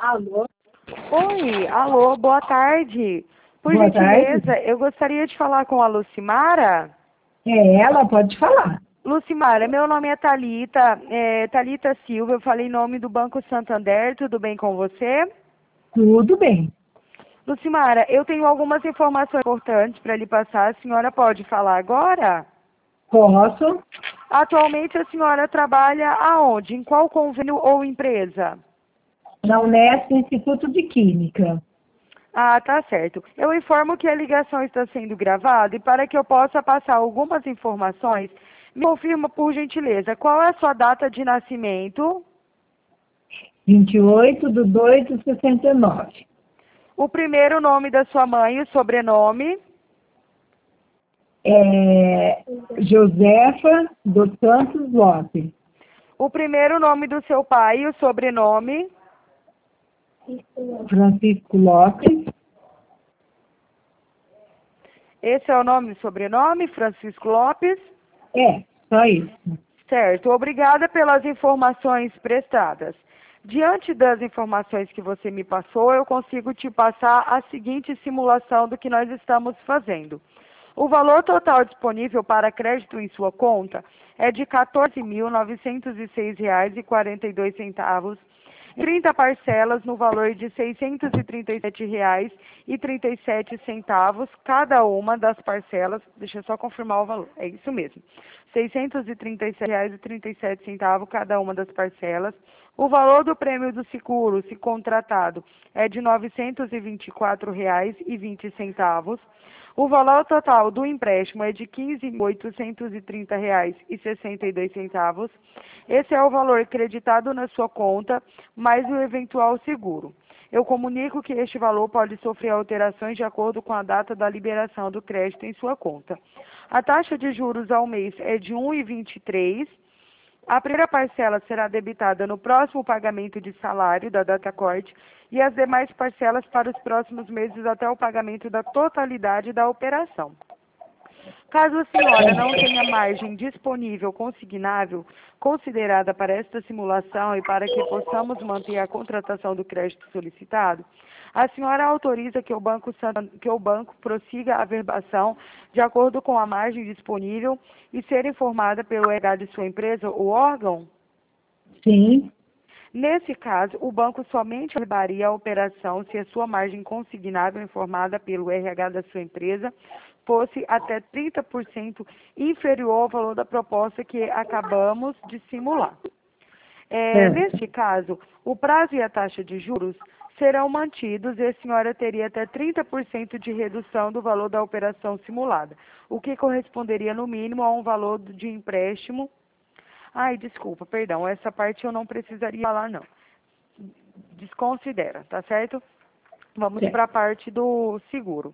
Alô? Oi, alô, boa tarde. Por Boa gentileza, tarde. eu gostaria de falar com a Lucimara. É ela, pode falar. Lucimara, meu nome é Thalita, Thalita Silva, eu falei em nome do Banco Santander, tudo bem com você? Tudo bem. Lucimara, eu tenho algumas informações importantes para lhe passar, a senhora pode falar agora? Posso? Atualmente a senhora trabalha aonde? Em qual convênio ou empresa? Na Unesp, Instituto de Química. Ah, tá certo. Eu informo que a ligação está sendo gravada e para que eu possa passar algumas informações, me confirma por gentileza, qual é a sua data de nascimento, 28/2/69. o primeiro nome da sua mãe, o sobrenome, Josefa dos Santos Lopes. o primeiro nome do seu pai, o sobrenome, Francisco Lopes. esse é o nome e sobrenome, Francisco Lopes. Só isso. Certo, obrigada pelas informações prestadas. Diante das informações que você me passou, eu consigo te passar a seguinte simulação do que nós estamos fazendo. O valor total disponível para crédito em sua conta é de R$ 14.906,42, 30 parcelas no valor de R$ 637,37, cada uma das parcelas, deixa eu só confirmar o valor, é isso mesmo, R$ 637,37 cada uma das parcelas. O valor do prêmio do seguro, se contratado, é de R$ 924,20. O valor total do empréstimo é de R$ 15.830,62. Esse é o valor creditado na sua conta, mais o eventual seguro. Eu comunico que este valor pode sofrer alterações de acordo com a data da liberação do crédito em sua conta. A taxa de juros ao mês é de 1,23. A primeira parcela será debitada no próximo pagamento de salário da data corte e as demais parcelas para os próximos meses até o pagamento da totalidade da operação. Caso a senhora não tenha margem disponível consignável considerada para esta simulação e para que possamos manter a contratação do crédito solicitado, a senhora autoriza que o banco prossiga a verbação de acordo com a margem disponível e ser informada pelo RH de sua empresa ou órgão? Sim. Nesse caso, o banco somente averbaria a operação se a sua margem consignável informada pelo RH da sua empresa fosse até 30% inferior ao valor da proposta que acabamos de simular. Certo. Neste caso, o prazo e a taxa de juros serão mantidos e a senhora teria até 30% de redução do valor da operação simulada, o que corresponderia no mínimo a um valor de empréstimo. Ai, desculpa, perdão, essa parte eu não precisaria falar, não. Desconsidera, tá certo? Vamos Certo. para a parte do seguro.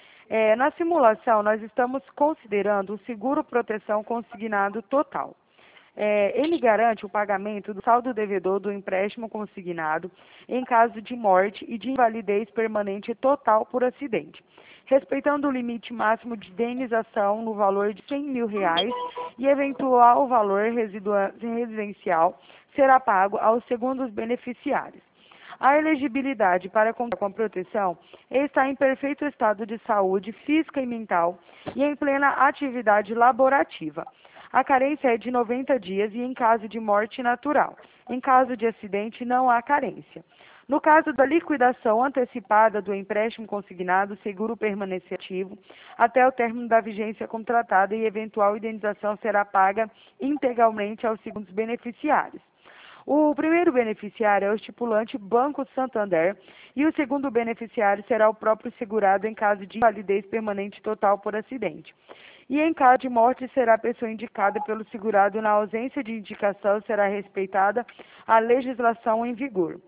Na simulação, nós estamos considerando o seguro proteção consignado total. Ele garante o pagamento do saldo devedor do empréstimo consignado em caso de morte e de invalidez permanente total por acidente, respeitando o limite máximo de indenização no valor de R$ 100 mil e eventual valor residencial será pago aos segundos beneficiários. A elegibilidade para contar com a proteção está em perfeito estado de saúde física e mental e em plena atividade laborativa. A carência é de 90 dias e em caso de morte natural. Em caso de acidente, não há carência. No caso da liquidação antecipada do empréstimo consignado, o seguro permanece ativo até o término da vigência contratada e eventual indenização será paga integralmente aos segundos beneficiários. O primeiro beneficiário é o estipulante Banco Santander e o segundo beneficiário será o próprio segurado em caso de invalidez permanente total por acidente. E em caso de morte será a pessoa indicada pelo segurado. Na ausência de indicação será respeitada a legislação em vigor.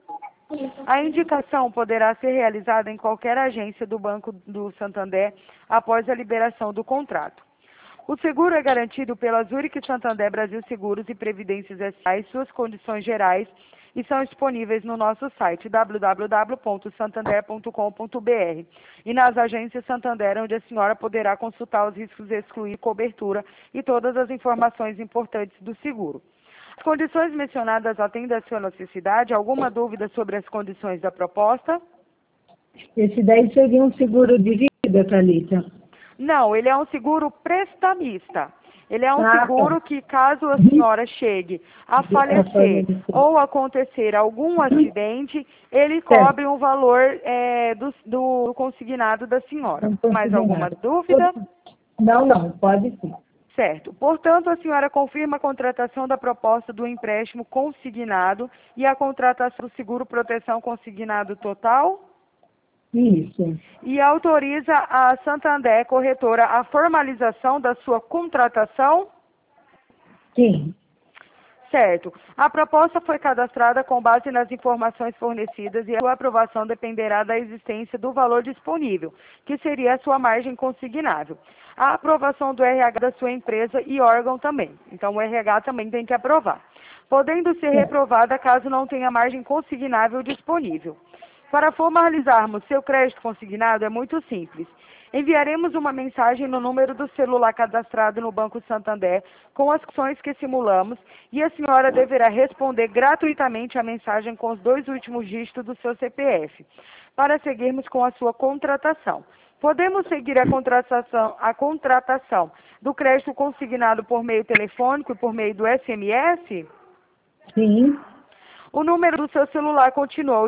A indicação poderá ser realizada em qualquer agência do Banco do Santander após a liberação do contrato. O seguro é garantido pela Zurich Santander Brasil Seguros e Previdências S.A. e suas condições gerais e são disponíveis no nosso site www.santander.com.br e nas agências Santander, onde a senhora poderá consultar os riscos, excluir cobertura e todas as informações importantes do seguro. As condições mencionadas atendem à sua necessidade? Alguma dúvida sobre as condições da proposta? Esse daí seria um seguro de vida, Thalita? Não, ele é um seguro prestamista. Ele é um Ah, seguro tá. que, caso a senhora chegue a falecer Falecer. ou acontecer algum acidente, ele Certo. cobre um valor do consignado da senhora. Não Mais consegui alguma nada. dúvida? Não, pode sim. Certo. Portanto, a senhora confirma a contratação da proposta do empréstimo consignado e a contratação do seguro proteção consignado total? Isso. E autoriza a Santander Corretora a formalização da sua contratação? Sim. Certo. A proposta foi cadastrada com base nas informações fornecidas e a sua aprovação dependerá da existência do valor disponível, que seria a sua margem consignável. A aprovação do RH da sua empresa e órgão também. Então, o RH também tem que aprovar. Podendo ser Certo. reprovada caso não tenha margem consignável disponível. Para formalizarmos seu crédito consignado é muito simples. Enviaremos uma mensagem no número do celular cadastrado no Banco Santander com as opções que simulamos e a senhora deverá responder gratuitamente a mensagem com os 2 últimos dígitos do seu CPF, para seguirmos com a sua contratação. Podemos seguir a contratação do crédito consignado por meio telefônico e por meio do SMS? Sim. O número do seu celular continua o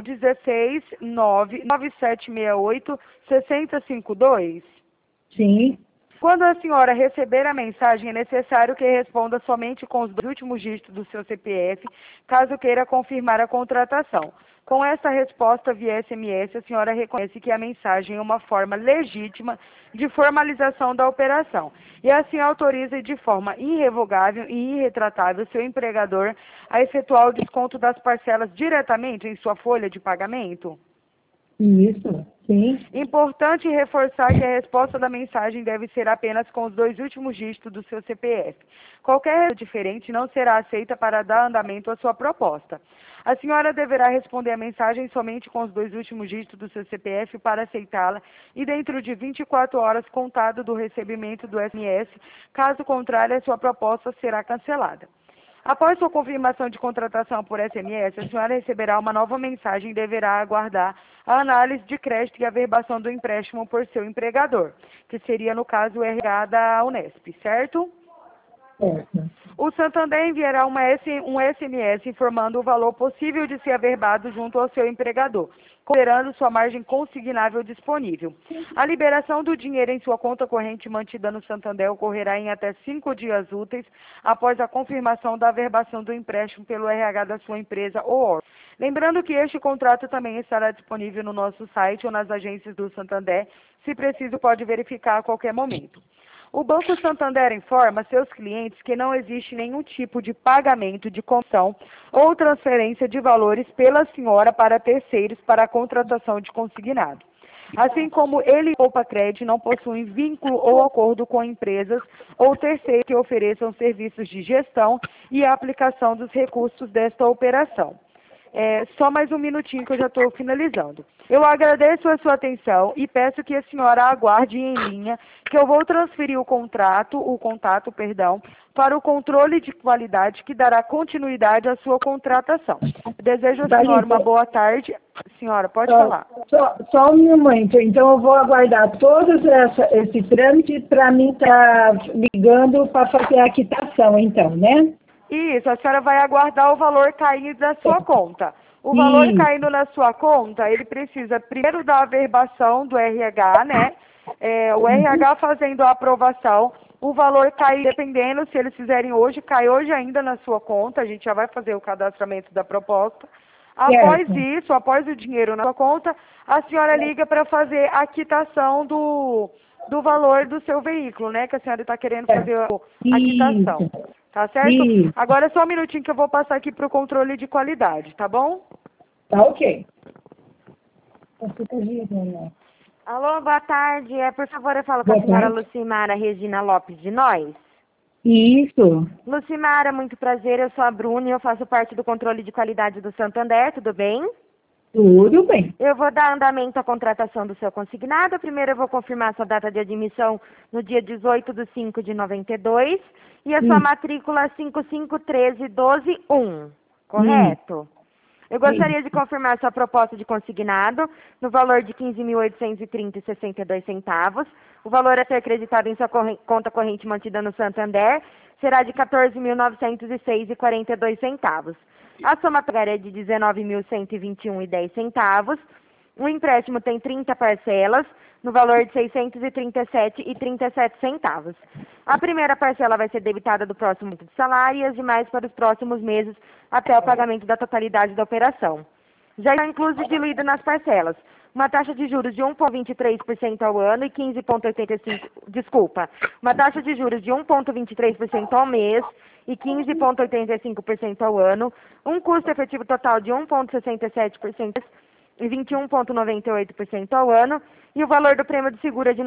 16 99768 6052? Sim. Quando a senhora receber a mensagem, é necessário que responda somente com os 2 últimos dígitos do seu CPF, caso queira confirmar a contratação. Com essa resposta via SMS, a senhora reconhece que a mensagem é uma forma legítima de formalização da operação e assim autoriza de forma irrevogável e irretratável seu empregador a efetuar o desconto das parcelas diretamente em sua folha de pagamento? Isso. Sim. Importante reforçar que a resposta da mensagem deve ser apenas com os 2 últimos dígitos do seu CPF. Qualquer resposta diferente não será aceita para dar andamento à sua proposta. A senhora deverá responder a mensagem somente com os 2 últimos dígitos do seu CPF para aceitá-la e dentro de 24 horas contado do recebimento do SMS. Caso contrário, a sua proposta será cancelada. Após sua confirmação de contratação por SMS, a senhora receberá uma nova mensagem e deverá aguardar a análise de crédito e a averbação do empréstimo por seu empregador, que seria, no caso, o RH da Unesp, certo? Certo. O Santander enviará um SMS informando o valor possível de ser averbado junto ao seu empregador, considerando sua margem consignável disponível. A liberação do dinheiro em sua conta corrente mantida no Santander ocorrerá em até 5 dias úteis após a confirmação da averbação do empréstimo pelo RH da sua empresa ou órgão. Lembrando que este contrato também estará disponível no nosso site ou nas agências do Santander. Se preciso, pode verificar a qualquer momento. O Banco Santander informa seus clientes que não existe nenhum tipo de pagamento de comissão ou transferência de valores pela senhora para terceiros para a contratação de consignado. Assim como ele e Poupa Crédito não possuem vínculo ou acordo com empresas ou terceiros que ofereçam serviços de gestão e aplicação dos recursos desta operação. Só mais um minutinho que eu já estou finalizando. Eu agradeço a sua atenção e peço que a senhora aguarde em linha, que eu vou transferir o contato, para o controle de qualidade que dará continuidade à sua contratação. Desejo à senhora uma boa tarde. Senhora, pode falar. Só um momento. Então, eu vou aguardar esse trâmite para mim estar ligando para fazer a quitação, então, né? Isso, a senhora vai aguardar o valor cair da sua conta. O valor caindo na sua conta, ele precisa primeiro da averbação do RH, né? O RH fazendo a aprovação, o valor cai, dependendo se eles fizerem hoje, cai hoje ainda na sua conta, a gente já vai fazer o cadastramento da proposta. Após isso, após o dinheiro na sua conta, a senhora liga para fazer a quitação do valor do seu veículo, né? Que a senhora está querendo fazer a quitação. Tá certo? Isso. Agora é só um minutinho que eu vou passar aqui para o controle de qualidade, tá bom? Tá ok. Alô, boa tarde. Por favor, eu falo com a senhora Lucimara Regina Lopes de Nós. Isso. Lucimara, muito prazer. Eu sou a Bruna e eu faço parte do controle de qualidade do Santander, tudo bem? Tudo bem. Eu vou dar andamento à contratação do seu consignado. Primeiro eu vou confirmar sua data de admissão no dia 18/5/92 e a sua matrícula 55121, correto? Eu gostaria de confirmar sua proposta de consignado no valor de R$ 15.830,62. O valor a ser acreditado em sua conta corrente mantida no Santander será de R$ 14.906,42. A soma pagar é de R$ 19.121,10. O empréstimo tem 30 parcelas, no valor de R$ 637,37. A primeira parcela vai ser debitada do próximo mês de salário e as demais para os próximos meses até o pagamento da totalidade da operação. Já está incluso e diluído nas parcelas uma taxa de juros de 1,23% ao ano e 15,85%, uma taxa de juros de 1,23% ao mês e 15,85% ao ano, um custo efetivo total de 1,67% e 21,98% ao ano, e o valor do prêmio de seguro é de R$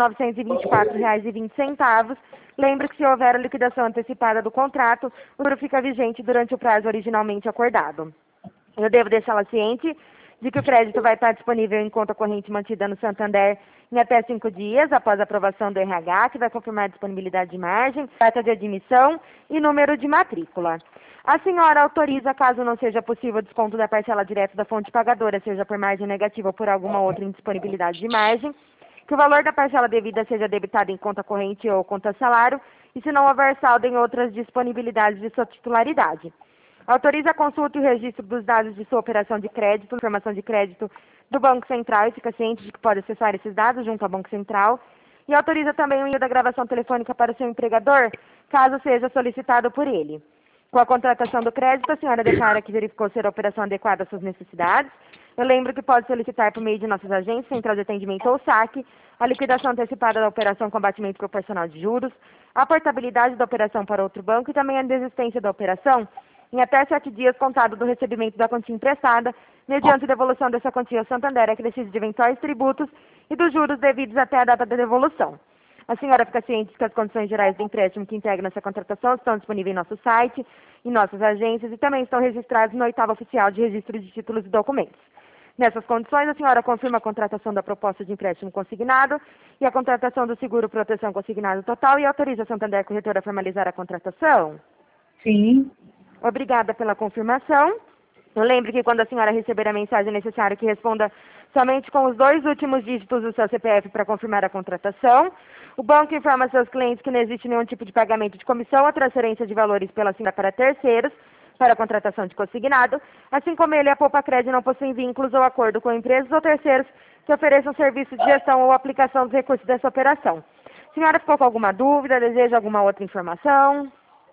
924,20. Lembre que se houver a liquidação antecipada do contrato, o seguro fica vigente durante o prazo originalmente acordado. Eu devo deixá-la ciente de que o crédito vai estar disponível em conta corrente mantida no Santander em até 5 dias após a aprovação do RH, que vai confirmar a disponibilidade de margem, data de admissão e número de matrícula. A senhora autoriza, caso não seja possível o desconto da parcela direta da fonte pagadora, seja por margem negativa ou por alguma outra indisponibilidade de margem, que o valor da parcela devida seja debitado em conta corrente ou conta salário, e se não houver saldo em outras disponibilidades de sua titularidade. Autoriza a consulta e o registro dos dados de sua operação de crédito, informação de crédito do Banco Central e fica ciente de que pode acessar esses dados junto ao Banco Central. E autoriza também o envio da gravação telefônica para o seu empregador, caso seja solicitado por ele. Com a contratação do crédito, a senhora declara que verificou ser a operação adequada às suas necessidades. Eu lembro que pode solicitar por meio de nossas agências, central de atendimento ou saque, a liquidação antecipada da operação com abatimento proporcional de juros, a portabilidade da operação para outro banco e também a desistência da operação em até 7 dias contado do recebimento da quantia emprestada, mediante devolução dessa quantia ao Santander, acrescido de eventuais tributos e dos juros devidos até a data da devolução. A senhora fica ciente que as condições gerais do empréstimo que integram essa contratação estão disponíveis em nosso site, em nossas agências e também estão registrados no 8º Oficial de Registro de Títulos e Documentos. Nessas condições, a senhora confirma a contratação da proposta de empréstimo consignado e a contratação do seguro proteção consignado total e autoriza a Santander Corretora a formalizar a contratação? Sim. Obrigada pela confirmação. Eu lembro que quando a senhora receber a mensagem, é necessário que responda somente com os 2 últimos dígitos do seu CPF para confirmar a contratação. O banco informa seus clientes que não existe nenhum tipo de pagamento de comissão ou transferência de valores pela senhora para terceiros para a contratação de consignado, assim como ele e a Poupa Crédito não possuem vínculos ou acordo com empresas ou terceiros que ofereçam serviço de gestão ou aplicação dos recursos dessa operação. A senhora ficou com alguma dúvida? Deseja alguma outra informação?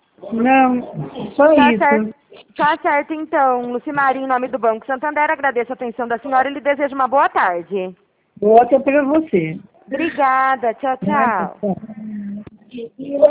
Não, só isso. Certo. Tá certo, então. Lucimari, em nome do Banco Santander, agradeço a atenção da senhora e lhe desejo uma boa tarde. Outra para você. Obrigada. Tchau, tchau.